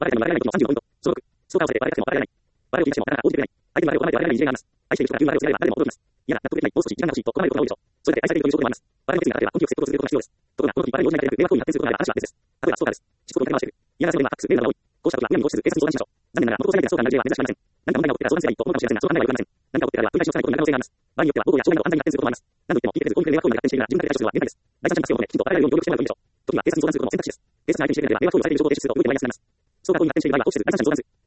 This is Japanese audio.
笑えても笑えないことの35ポイント。小6。そうかをして笑いたくても笑えない。笑いを気に出してもなかなか応じてくれない。相手に笑いを考えて笑えない事例があります。愛している人が言う笑いを告げれば誰でも驚きます。嫌な、納得できない、もう少し時間が欲しいとこられることが多いでしょう。それで愛されているという証拠でもあります。笑いの決意がなければ根気よく説得することが必要です。ところが、この時笑いに応じないだけで迷惑行為に発展することがあれば話は別です。例えば、ストーカーです。しつこくに垂れ回している。嫌なセオリーはファックス、メールなどが多い。こうした時は、むやみに放置せず、警察に相談しましょう。残念ながら、元とされないストーカーになる例は珍しくありません。何か問題が起きたら相談すればいいと思うかもしれませんが、そう簡単には言われません。何か起きてからは繰り返しをさないことになる可能性があります。場合によっては、暴行や傷害など安全に発展することもあります。何と言っても、聞いてくれず、大きく迷惑行為まで発展しているなら、自分から対処するのは限界です。第三者の助けを求め、きちんと耐えられるように協力してもらうといいでしょう。時には、警察に相談することも選択肢です。警察が相手にしてくれれば、迷惑行為をされている情報を提出すると動いてもらいやすくなります。ストーカー行為に発展している場合は、放置せず、第三者に相談する。